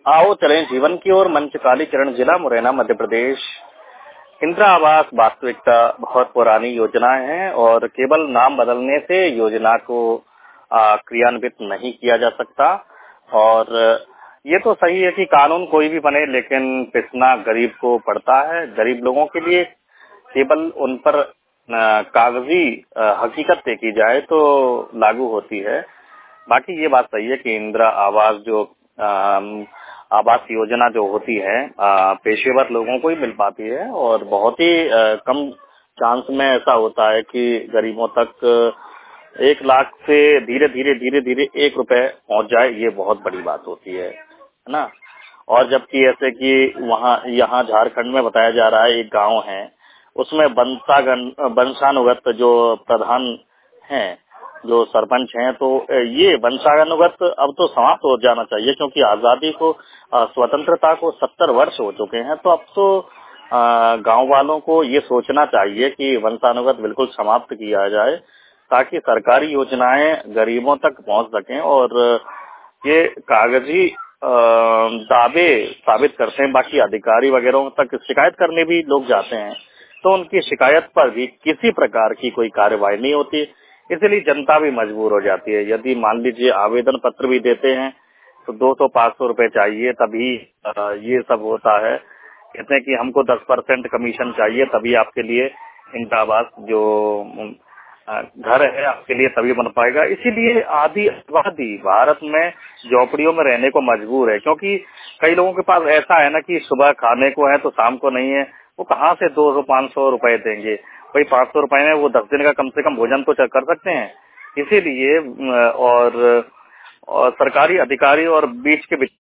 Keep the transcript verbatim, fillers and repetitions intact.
आओ चलें जीवन की ओर। मंच कालीचरण, जिला मुरैना, मध्य प्रदेश। इंदिरा आवास वास्तविकता बहुत पुरानी योजनाएं हैं और केवल नाम बदलने से योजना को आ, क्रियान्वित नहीं किया जा सकता। और ये तो सही है कि कानून कोई भी बने, लेकिन पिसना गरीब को पड़ता है। गरीब लोगों के लिए केवल उन पर आ, कागजी आ, हकीकत देखी जाए तो लागू होती है। बाकी ये बात सही है कि इंदिरा आवास जो आ, आवास योजना जो होती है आ, पेशेवर लोगों को ही मिल पाती है और बहुत ही आ, कम चांस में ऐसा होता है कि गरीबों तक एक लाख से धीरे धीरे धीरे धीरे एक रुपए पहुंच जाए। ये बहुत बड़ी बात होती है है ना। और जबकि ऐसे कि वहाँ यहाँ झारखंड में बताया जा रहा है, एक गांव है उसमें वंशागन वंशानुगत जो प्रधान हैं, जो सरपंच हैं, तो ये वंशानुगत अब तो समाप्त हो जाना चाहिए, क्योंकि आजादी को स्वतंत्रता को सत्तर वर्ष हो चुके हैं। तो अब तो गांव वालों को ये सोचना चाहिए कि वंशानुगत बिल्कुल समाप्त किया जाए, ताकि सरकारी योजनाएं गरीबों तक पहुंच सकें। और ये कागजी दावे साबित करते हैं। बाकी अधिकारी वगैरह तक शिकायत करने भी लोग जाते हैं तो उनकी शिकायत पर भी किसी प्रकार की कोई कार्रवाई नहीं होती, इसलिए जनता भी मजबूर हो जाती है। यदि मान लीजिए आवेदन पत्र भी देते हैं तो दो सौ पाँच सौ रुपए चाहिए, तभी ये सब होता है। कहते हैं कि हमको दस परसेंट कमीशन चाहिए, तभी आपके लिए इंदिरा आवास जो घर है आपके लिए तभी बन पाएगा। इसीलिए आधी आबादी भारत में झोपड़ियों में रहने को मजबूर है, क्योंकि कई लोगों के पास ऐसा है ना कि सुबह खाने को है तो शाम को नहीं है। वो कहाँ से दो सौ पाँच सौ रुपए देंगे? कोई पाँच सौ रुपए में वो दस दिन का कम से कम भोजन तो कर सकते हैं। इसीलिए और, और सरकारी अधिकारी और बीच के